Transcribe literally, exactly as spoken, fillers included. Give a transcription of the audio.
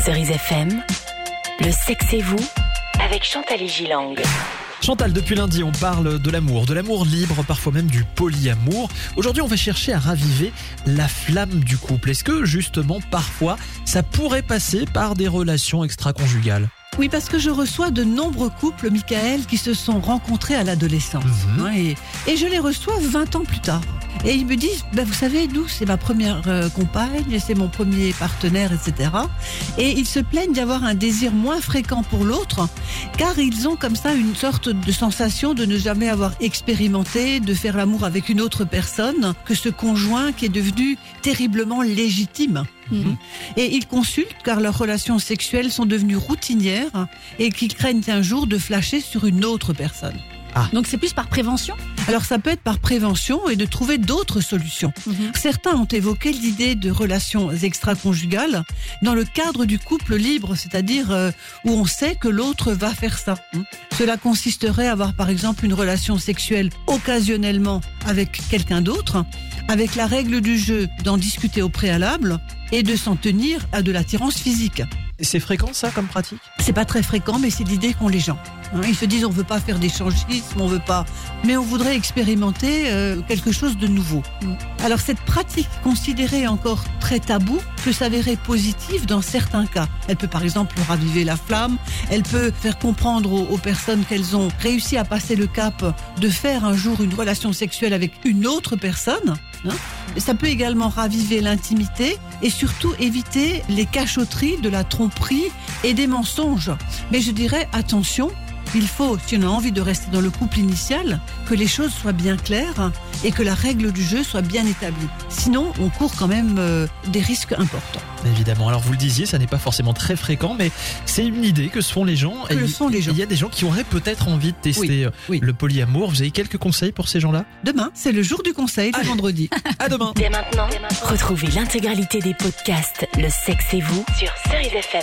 Cerise F M, le sexe et vous, avec Chantal et Gilang. Chantal, depuis lundi, on parle de l'amour, de l'amour libre, parfois même du polyamour. Aujourd'hui, on va chercher à raviver la flamme du couple. Est-ce que, justement, parfois, ça pourrait passer par des relations extra-conjugales ? Oui, parce que je reçois de nombreux couples, Michael, qui se sont rencontrés à l'adolescence. Mmh. Et, et je les reçois vingt ans plus tard. Et ils me disent, ben vous savez, nous, c'est ma première euh, compagne, c'est mon premier partenaire, et cetera. Et ils se plaignent d'avoir un désir moins fréquent pour l'autre, car ils ont comme ça une sorte de sensation de ne jamais avoir expérimenté, de faire l'amour avec une autre personne que ce conjoint qui est devenu terriblement légitime. Mmh. Et ils consultent car leurs relations sexuelles sont devenues routinières et qu'ils craignent un jour de flasher sur une autre personne. Ah. Donc c'est plus par prévention ? Alors ça peut être par prévention et de trouver d'autres solutions. Mmh. Certains ont évoqué l'idée de relations extra-conjugales dans le cadre du couple libre, c'est-à-dire euh, où on sait que l'autre va faire ça. Mmh. Cela consisterait à avoir par exemple une relation sexuelle occasionnellement avec quelqu'un d'autre, avec la règle du jeu d'en discuter au préalable et de s'en tenir à de l'attirance physique. C'est fréquent ça comme pratique ? C'est pas très fréquent, mais c'est l'idée qu'ont les gens. Hein, ils se disent on veut pas faire d'échangisme, on veut pas, mais on voudrait expérimenter euh, quelque chose de nouveau. Mm. Alors cette pratique considérée encore très taboue peut s'avérer positive dans certains cas. Elle peut par exemple raviver la flamme, elle peut faire comprendre aux, aux personnes qu'elles ont réussi à passer le cap de faire un jour une relation sexuelle avec une autre personne. Hein. Ça peut également raviver l'intimité et surtout éviter les cachotteries de la tromperie et des mensonges. Mais je dirais attention, il faut, si on a envie de rester dans le couple initial, que les choses soient bien claires et que la règle du jeu soit bien établie. Sinon, on court quand même euh, des risques importants. Évidemment. Alors vous le disiez, ça n'est pas forcément très fréquent, mais c'est une idée que se font les gens. Que le sont les gens. Il y a des gens qui auraient peut-être envie de tester oui, oui. le polyamour. Vous avez quelques conseils pour ces gens-là ? Demain, c'est le jour du conseil, le vendredi. À demain. Dès maintenant, retrouvez l'intégralité des podcasts Le sexe et vous sur Cerise F M.